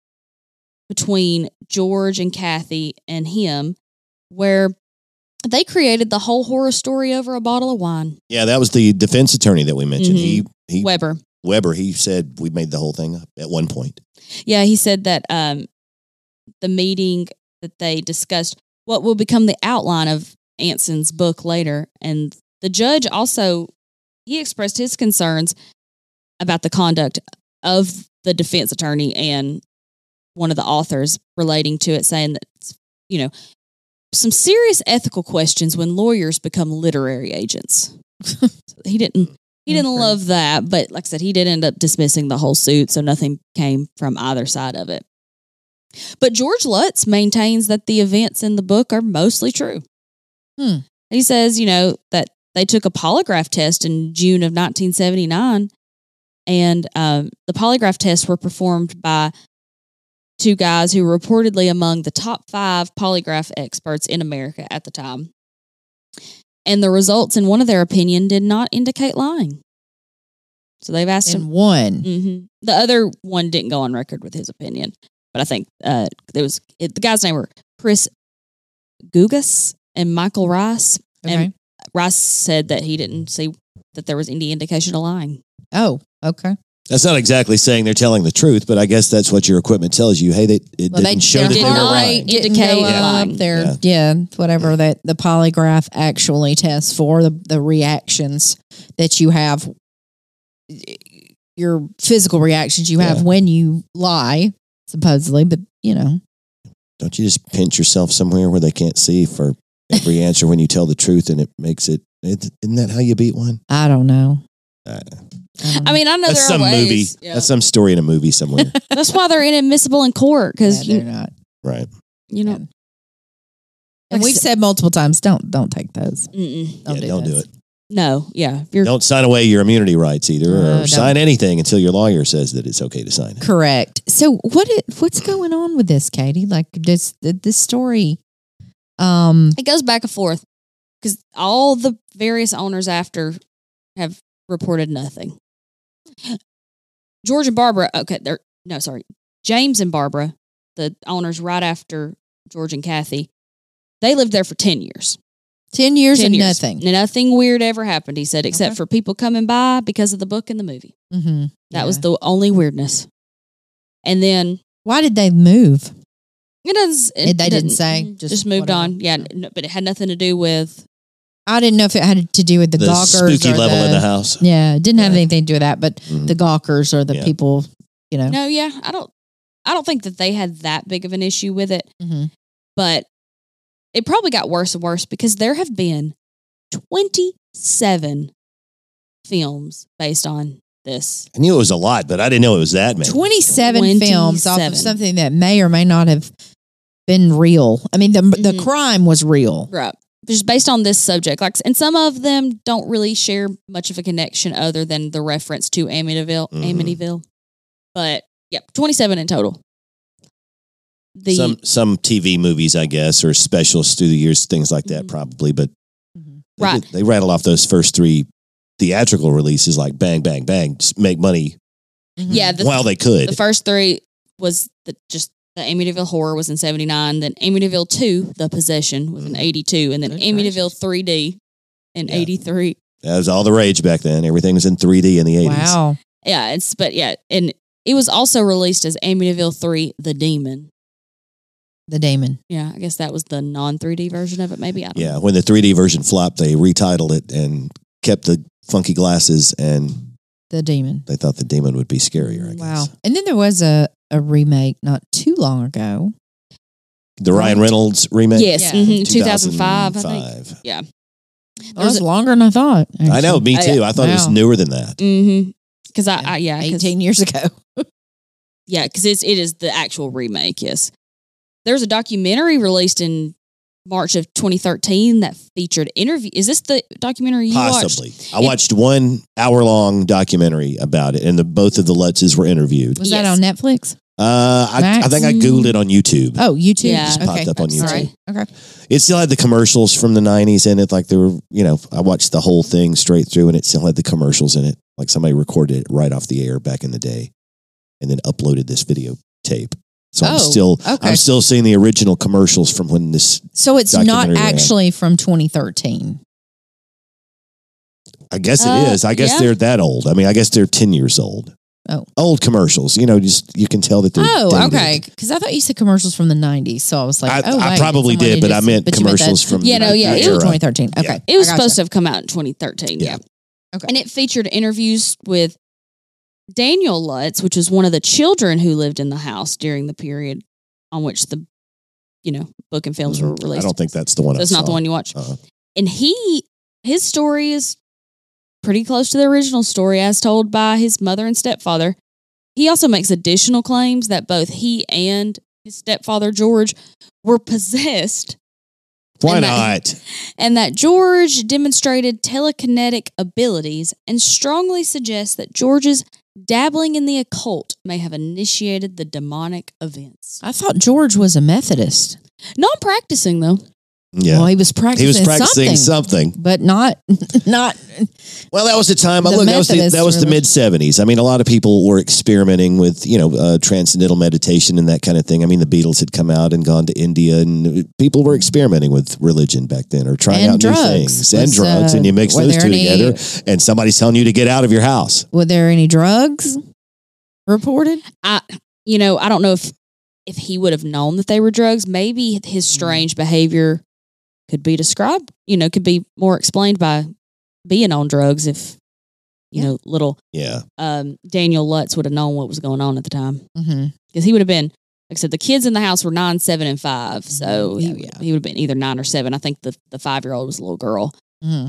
between George and Kathy and him where they created the whole horror story over a bottle of wine. Yeah, that was the defense attorney that we mentioned. He he Weber. Weber, he said we made the whole thing up at one point. Yeah, he said that um, the meeting that they discussed what will become the outline of Anson's book later. And the judge also, he expressed his concerns about the conduct of the defense attorney and one of the authors relating to it, saying that, you know, some serious ethical questions when lawyers become literary agents. So he didn't he didn't Okay. love that, but like I said, he did end up dismissing the whole suit, so nothing came from either side of it. But George Lutz maintains that the events in the book are mostly true. Hmm. He says, you know, that they took a polygraph test in June of nineteen seventy-nine, and um, the polygraph tests were performed by two guys who were reportedly among the top five polygraph experts in America at the time. And the results, in one of their opinion, did not indicate lying. So they've asked And him. one. hmm The other one didn't go on record with his opinion, but I think uh, there was it, the guy's name were Chris Gugas and Michael Rice. Okay. And Rice said that he didn't see that there was any indication of lying. Oh, okay. That's not exactly saying they're telling the truth, but I guess that's what your equipment tells you. Hey, they, it Well, didn't they, show their that they didn't were heart lie. lying. rate didn't Indicate go up. lying. Their, Yeah. yeah. whatever that the polygraph actually tests for, the, the reactions that you have, your physical reactions you have Yeah. when you lie, supposedly, but you know. Don't you just pinch yourself somewhere where they can't see for every answer when you tell the truth, and it makes it? it isn't that how you beat one? I don't know. Uh, I, don't I mean, I know that's there some are movie. ways. Yeah. That's some story in a movie somewhere, That's why they're inadmissible in court know. because Yeah, you, they're not. right? you know. Yeah. Like And I we've said- said multiple times, don't don't take those. Mm-mm. Don't yeah, do don't do those. it. No, yeah. If you're, Don't sign away your immunity rights either, No, or don't. sign anything until your lawyer says that it's okay to sign it. Correct. So what it, what's going on with this, Katie? Like this this story. Um. it goes back and forth because all the various owners after have reported nothing. George and Barbara, okay, they're no, sorry, James and Barbara, the owners right after George and Kathy, they lived there for ten years. Ten years ten and years. nothing. And nothing weird ever happened, he said, except Okay. for people coming by because of the book and the movie. Mm-hmm. That was the only weirdness. And then Why did they move? it does. It- they didn't say, mhm, just Just, moved whatever. on. Yeah, n- but it had nothing to do with. I didn't know if it had to do with the, The gawkers spooky or level the, in the house. Yeah, it didn't have Yeah. anything to do with that, but Mhm. the gawkers or the Yeah. people, you know. No, yeah, I don't. I don't think that they had that big of an issue with it, Mhm. but it probably got worse and worse because there have been twenty-seven films based on this. I knew it was a lot, but I didn't know it was that many. twenty-seven films off of twenty-seven. something that may or may not have been real. I mean, the the Mhm. crime was real. Right. Just based on this subject. Like, and some of them don't really share much of a connection other than the reference to Amityville. Mhm. Amityville. But, yeah, twenty-seven in total. The some some T V movies, I guess, or specials through the years, things like that, Mhm. probably. But Mhm. they, Right. did- they rattle off those first three theatrical releases like bang, bang, bang, just make money yeah, the, while they could. the first three was the, just the Amityville Horror was in seventy-nine. Then Amityville two, The Possession, was in Mhm. eighty-two. And then Good Amityville gracious. three D in Yeah. eighty-three. That was all the rage back then. Everything was in three D in the eighties. Wow. Yeah, it's but yeah, and it was also released as Amityville three, The Demon. The Damon. Yeah, I guess that was the non three D version of it. Maybe I don't Yeah, know. when the three D version flopped, they retitled it and kept the funky glasses, and The demon. they thought the demon would be scarier. I Wow. guess. And then there was a, a remake not too long ago. The Ryan Right. Reynolds remake. Yes, Yeah. mhm, two thousand five, I think. two thousand five. Yeah. That was There's a- longer than I thought. I know, actually. me too. I thought it was Wow. newer than that. Mm-hmm. Because I, I, yeah, 'cause- eighteen years ago. yeah, because it's it is the actual remake. Yes, there's a documentary released in March of twenty thirteen that featured interview. Is this the documentary you Possibly. watched? I watched one hour long documentary about it, and the both of the Lutzes were interviewed. Was Yes. that on Netflix? Uh, I, I Max? think I Googled it on YouTube. Oh, YouTube. Yeah. Just okay. popped up on That's YouTube. right. Okay. It still had the commercials from the nineties in it. Like there were, you know, I watched the whole thing straight through, and it still had the commercials in it. Like somebody recorded it right off the air back in the day, and then uploaded this video tape. So I'm Oh, still, okay. I'm still seeing the original commercials from when this. So it's not Documentary ran. actually from twenty thirteen. I guess it Uh, is. I guess yeah. they're that old. I mean, I guess they're ten years old. Oh. Old commercials. You know, just you can tell that they're. Oh, dated. okay. Because I thought you said commercials from the nineties. So I was like, I, oh, I wait, probably someone did, but I just- meant but you meant commercials that- from. Yeah, no, the yeah, It it was era. twenty thirteen. Okay. Yeah. It was I gotcha. supposed to have come out in twenty thirteen. Yeah. Yeah. Okay. And it featured interviews with Daniel Lutz, which was one of the children who lived in the house during the period on which the, you know, book and films were Mhm. released. I don't think that's the one. That's I not the saw. one you watched. Uh-uh. And he, his story is pretty close to the original story as told by his mother and stepfather. He also makes additional claims that both he and his stepfather, George, were possessed, Why And that- not? and that George demonstrated telekinetic abilities, and strongly suggests that George's dabbling in the occult may have initiated the demonic events. I thought George was a Methodist. Not practicing, though. Yeah, Well, he was practicing, he was practicing something, something. but not not. Well, that was the time. The Look, that was the, Methodist that was the religion. mid seventies. I mean, a lot of people were experimenting with, you know, uh, transcendental meditation and that kind of thing. I mean, the Beatles had come out and gone to India, and people were experimenting with religion back then, or trying And out drugs. new things and Was, drugs. uh, And you mix were those there two any- together, and somebody's telling you to get out of your house. Were there any drugs reported? I, you know, I don't know if if he would have known that they were drugs. Maybe his strange behavior could be described, you know, could be more explained by being on drugs. If you Yeah. know, little Yeah, um, Daniel Lutz would have known what was going on at the time, Mm-hmm. because he would have been, like I said, the kids in the house were nine, seven, and five. So Yeah, he, yeah. he would have been either nine or seven. I think the the five year old was a little girl. Mm-hmm.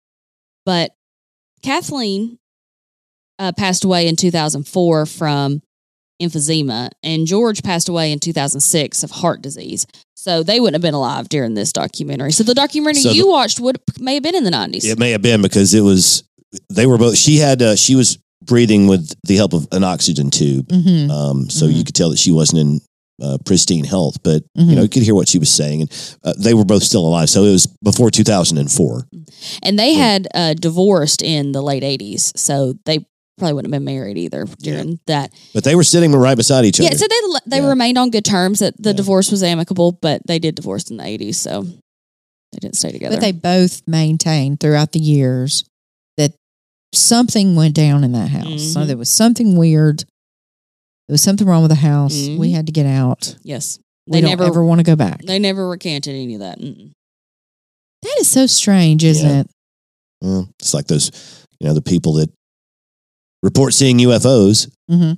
But Kathleen uh, passed away in two thousand four from emphysema, and George passed away in two thousand six of heart disease. So they wouldn't have been alive during this documentary. So the documentary So you the- watched would may have been in the nineties. it may have been because it was. They were both. She had. Uh, she was breathing with the help of an oxygen tube. Mm-hmm. Um, so Mhm. you could tell that she wasn't in uh, pristine health, but Mhm. you know, you could hear what she was saying, and uh, they were both still alive. So it was before two thousand four. And they had uh, divorced in the late eighties. So they probably wouldn't have been married either during that. But they were sitting right beside each Yeah, other. so they they Yeah. remained on good terms. That the Yeah. divorce was amicable, but they did divorce in the eighties, so they didn't stay together. But they both maintained throughout the years that something went down in that house. So Mhm. there was something weird. There was something wrong with the house. Mhm. We had to get out. yes, We they don't never ever want to go back. they never recanted any of that. Mm-mm. That is so strange, isn't Yeah. it? Well, it's like those, you know, the people that report seeing U F Os, Mm-hmm.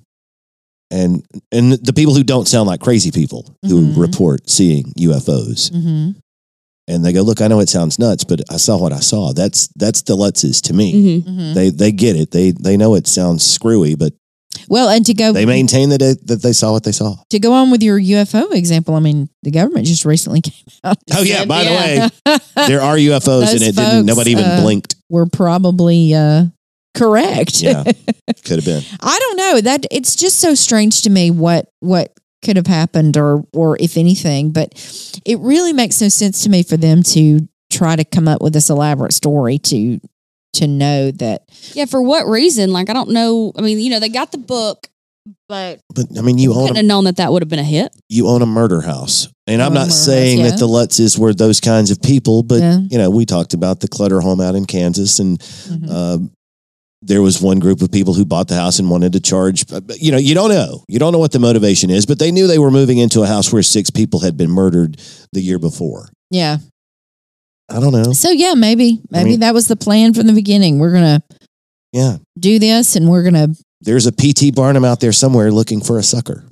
and and the people who don't sound like crazy people who Mhm. report seeing U F Os, Mm-hmm. and they go, "Look, I know it sounds nuts, but I saw what I saw." That's that's the Lutzes to me. Mm-hmm. Mm-hmm. They they get it. They they know it sounds screwy, but Well, and to go they maintain that it, that they saw what they saw. to go on with your U F O example, I mean, the government just recently came out. and Oh yeah, said, by yeah. the way, there are U F Os, Those and it folks, didn't. Nobody even uh, blinked. we're probably uh, correct. Yeah, could have been. I don't know that it's just so strange to me what what could have happened or or if anything, but it really makes no sense to me for them to try to come up with this elaborate story to to know that Yeah, for what reason? Like, I don't know. I mean, you know, they got the book, but But I mean, you own couldn't a, have known that that would have been a hit. you own a murder house, and I'm Own a not murder saying house, that the Lutzes were those kinds of people, but Yeah. you know, we talked about the Clutter home out in Kansas, and Mhm. um, there was one group of people who bought the house and wanted to charge. but, You know, you don't know, you don't know what the motivation is, but they knew they were moving into a house where six people had been murdered the year before. yeah, I don't know. So yeah, maybe maybe mean- that was the plan from the beginning. We're gonna Yeah. do this, and we're gonna There's a P T Barnum out there somewhere looking for a sucker.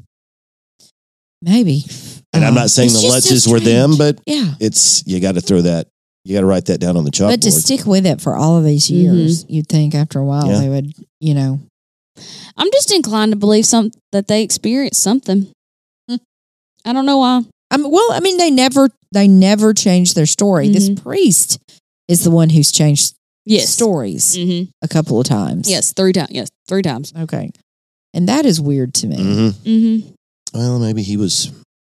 maybe. And I'm Um, not saying it's the just so Lutzes were them, strange. but yeah. it's, you got to throw that, you got to write that down on the chalkboard. But to stick with it for all of these years, you'd think after a while Yeah. they would, you know. I'm just inclined to believe some that they experienced something. Hmm. I don't know why. I mean, well, I mean, they never, they never changed their story. This priest is the one who's changed Yes. stories Mm-hmm. a couple of times. Yes, three times. Yes, three times. Okay, and that is weird to me. hmm Mm-hmm. Well, maybe he was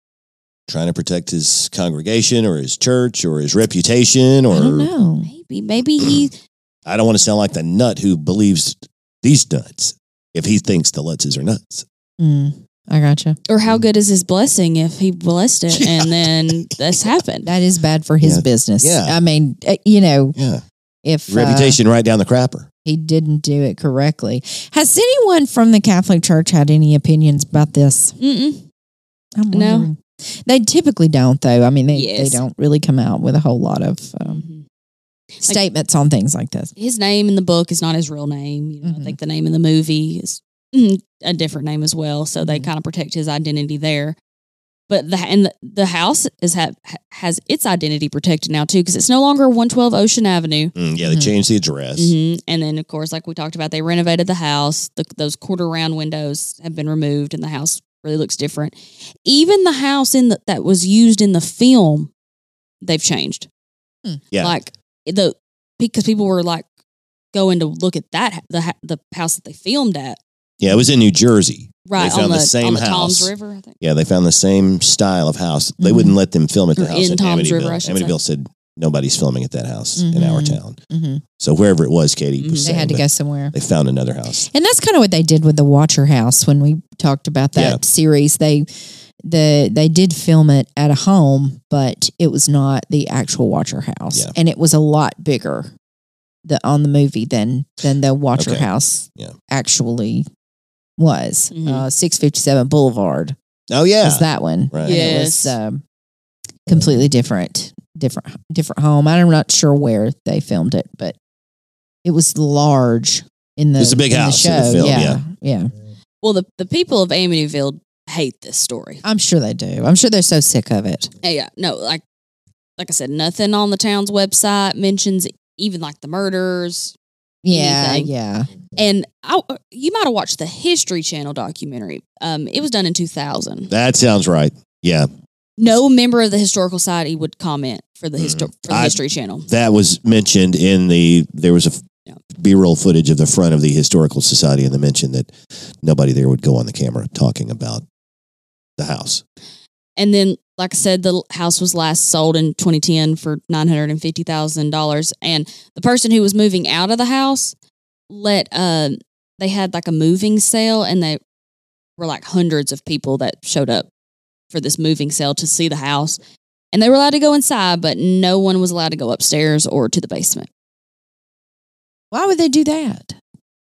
trying to protect his congregation or his church or his reputation, or I don't know. Maybe, maybe he. I don't want to sound like the nut who believes these nuts if he thinks the Lutzes are nuts. Mm, I gotcha. Or how good is his blessing if he blessed it and then this happened? That is bad for his Yeah. business. Yeah. I mean, uh, you know, Yeah. if uh, Reputation right down the crapper. he didn't do it correctly. Has anyone from the Catholic Church had any opinions about this? Mm-mm. I'm No. wondering. They typically don't, though. I mean, they, Yes. they don't really come out with a whole lot of um, Mhm. statements on things like this. His name in the book is not his real name. You know, Mhm. I think the name in the movie is mm, a different name as well. So they Mhm. kind of protect his identity there. But the and the, the house is have has its identity protected now too because it's no longer one twelve Ocean Avenue. Mm, yeah, they Mhm. changed the address. hmm And then, of course, like we talked about, they renovated the house. The, those quarter round windows have been removed, and the house really looks different. Even the house in the, that was used in the film, they've changed. Yeah. Like the because people were like going to look at that the ha- the house that they filmed at. Yeah, it was in New Jersey. Right They found on the the, same on the house. Toms River, I think. Yeah, they found the same style of house. They Mhm. wouldn't let them film at the Or house in in, Toms Amityville. River, I should say. Amityville said nobody's filming at that house in our Mhm. town. hmm So wherever it was, Katie was Mhm. They saying, had to but go somewhere. They found another house. And that's kind of what they did with the Watcher House when we talked about that Yeah. series. They the they did film it at a home, but it was not the actual Watcher House, Yeah. and it was a lot bigger the on the movie than than the Watcher Okay. House Yeah. actually was. Mhm. Uh, Six fifty seven Boulevard Oh yeah, was that one. Right. And it Yes. was um, completely different, different, different home. I'm not sure where they filmed it, but it was large in the. It's a big in the house in the show. film, yeah, yeah. Well, the the people of Amityville hate this story. I'm sure they do. I'm sure they're so sick of it. Hey, yeah, no, like like I said, nothing on the town's website mentions even like the murders. Yeah, Anything. yeah. And I, you might have watched the History Channel documentary. Um, it was done in two thousand. that sounds right. Yeah, No member of the historical society would comment for the histo- for the I- History Channel. that was mentioned in the. There was a Yeah. B-roll footage of the front of the historical society, and they mentioned that nobody there would go on the camera talking about the house. And then, like I said, the house was last sold in twenty ten for nine hundred and fifty thousand dollars. And the person who was moving out of the house let uh, they had like a moving sale, and they were like hundreds of people that showed up for this moving sale to see the house. And they were allowed to go inside, but no one was allowed to go upstairs or to the basement. Why would they do that?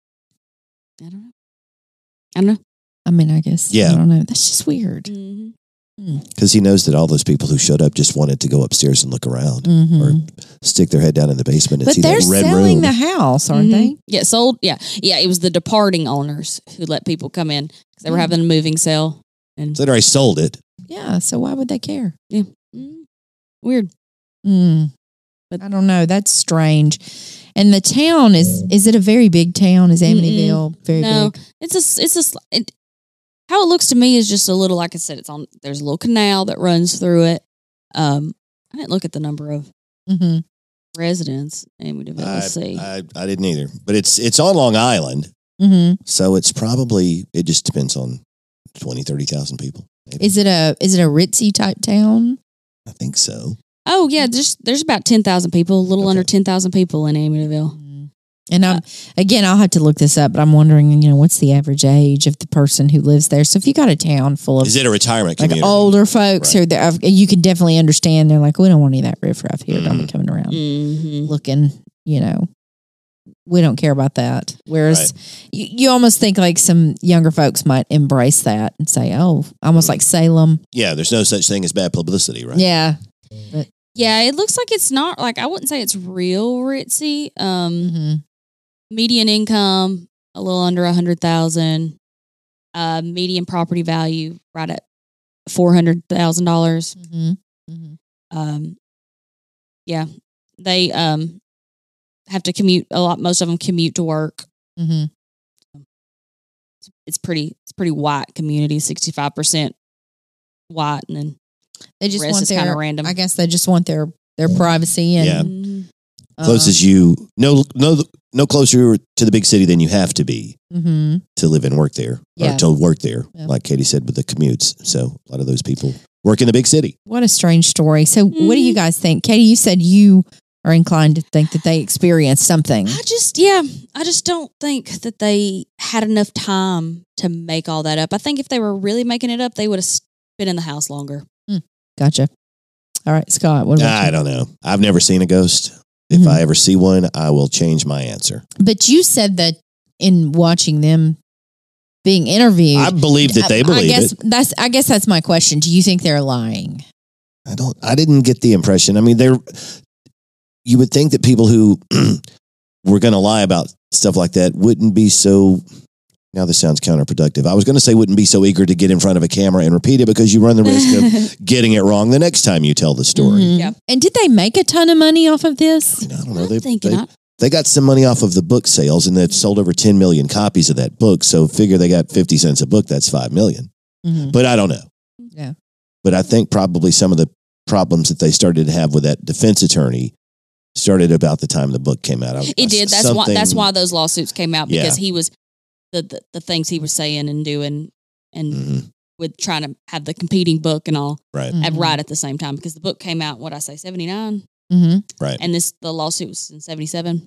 I don't know. I don't know. I mean, I guess. Yeah. I don't know. That's just weird. Mm-hmm. Because he knows that all those people who showed up just wanted to go upstairs and look around Mhm. or stick their head down in the basement and But see they're that red selling room. the house, aren't Mhm. they? Yeah, sold. Yeah, yeah. It was the departing owners who let people come in because they were Mm. having a moving sale. And So they already sold it. Yeah. So why would they care? Mm, weird. Mm. But- I don't know. That's strange. And the town is, is it a very big town? Is Amityville very No, big? it's a it's a sl- it, how it looks to me is just a little. Like I said, it's on. There's a little canal that runs through it. Um, I didn't look at the number of Mm-hmm. residents. Amityville. I, Let's see. I, I didn't either. But it's it's on Long Island. Mm-hmm. So it's probably, it just depends on twenty, thirty thousand people. Maybe. Is it a is it a ritzy type town? I think so. oh yeah, just there's about ten thousand people. A little Okay. under ten thousand people in Amityville. And I'm again, I'll have to look this up, but I'm wondering, you know, what's the average age of the person who lives there? So if you got a town full of Is it a retirement like community? older folks Right. who they're- you can definitely understand. They're like, we don't want any of that riffraff here. Don't be Mhm. coming around Mm-hmm. looking, you know. We don't care about that. Whereas you, you almost think like some younger folks might embrace that and say, oh, almost Mhm. like Salem. Yeah, there's no such thing as bad publicity, right? Yeah. Yeah, it looks like it's not like I wouldn't say it's real ritzy. Um, Mm-hmm. median income a little under a hundred thousand. Uh, median property value right at four hundred thousand dollars. Mm-hmm. Mm-hmm. Um, yeah, they um have to commute a lot. Most of them commute to work. Mm-hmm. It's pretty. It's pretty white community. Sixty five percent white, and then They just rest want is kinda their. random. I guess they just want their their privacy and Yeah. Mhm. uh, Close as you, no, no, no closer to the big city than you have to be Mm-hmm. to live and work there, Yeah. or to work there, Yeah. like Katie said with the commutes. So a lot of those people work in the big city. What a strange story. So, what do you guys think, Katie? You said you are inclined to think that they experienced something. I just, yeah, I just don't think that they had enough time to make all that up. I think if they were really making it up, they would have been in the house longer. Gotcha. All right, Scott. What about I you? don't know. I've never seen a ghost. If Mhm. I ever see one, I will change my answer. But you said that in watching them being interviewed, I believe that they I- believe I guess it. that's. I guess that's my question. Do you think they're lying? I don't. I didn't get the impression. I mean, they're. You would think that people who were going to lie about stuff like that wouldn't be so. Now this sounds counterproductive. I was going to say wouldn't be so eager to get in front of a camera and repeat it because you run the risk of getting it wrong the next time you tell the story. Mhm. Yeah. And did they make a ton of money off of this? I, mean, I don't know. I'm They, thinking they, I- they got some money off of the book sales and they've sold over ten million copies of that book. So figure they got fifty cents a book. That's five million. Mhm. But I don't know. Yeah. But I think probably some of the problems that they started to have with that defense attorney started about the time the book came out. I- It did. That's why. something- That's why those lawsuits came out because Yeah. he was the, the the things he was saying and doing and Mhm. with trying to have the competing book and all Right. Mhm. at right at the same time because the book came out. What I say, seventy nine, Mhm. Right. and this the lawsuit was in seventy seven.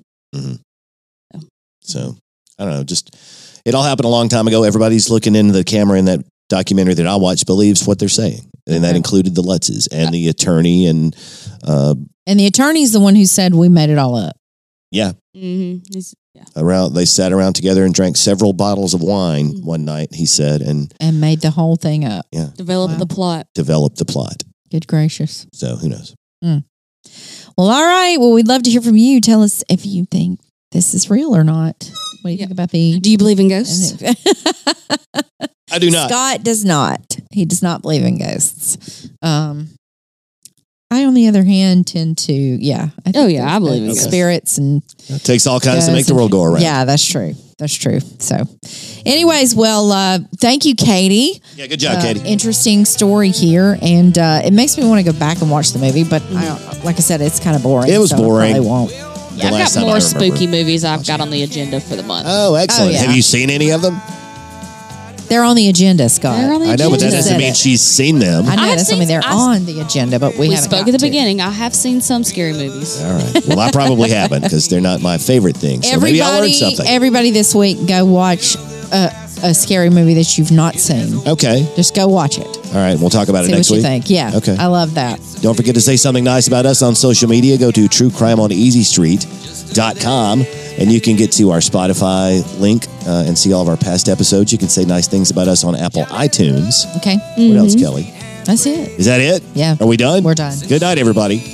So I don't know. Just it all happened a long time ago. Everybody's looking into the camera in that documentary that I watched believes what they're saying, and that Okay. included the Lutzes and the attorney and uh, And the attorney's the one who said we made it all up. yeah, Mm-hmm. He's, yeah. around they sat around together and drank several bottles of wine Mm. one night. He said, and And made the whole thing up. Developed Wow. the plot. developed the plot. Good gracious. So who knows? Well, all right. Well, we'd love to hear from you. Tell us if you think this is real or not. What do you Yeah. think about the? Do you believe in ghosts? I do not. Scott does not. He does not believe in ghosts. Um, I, on the other hand, tend to. Yeah. I Oh, yeah, there's I believe in ghosts, ghosts. spirits and It takes all kinds to make ghosts the and- world go around. Yeah, that's true. That's true. So, anyways, well, uh, thank you, Katie. Yeah, good job, Uh, Katie. Interesting story here, and uh, it makes me want to go back and watch the movie. But I don't, like I said, it's kind of boring. It was so I boring. probably won't. The I've last got time I more remember. spooky movies I've got on the agenda for the month. Oh, excellent. Oh, yeah. Have you seen any of them? They're on the agenda, Scott. They're on the I know, but that agenda. doesn't Said mean it. she's seen them. I know I have that's seen- something they're I- on the agenda, but we, we haven't spoke got at the to. beginning. I have seen some scary movies. All right. Well, I probably haven't because they're not my favorite things. So maybe I'll learn Everybody, something. everybody this week, go watch a, a scary movie that you've not seen. Okay. Just go watch it. All right. We'll talk about it See next what you week. think. Yeah. Okay. I love that. Don't forget to say something nice about us on social media. Go to true crime on easy street dot com and you can get to our Spotify link uh, and see all of our past episodes. You can say nice things about us on Apple iTunes. Okay. What else, Kelly? That's it. Is that it? Yeah. Are we done? We're done. Good night, everybody.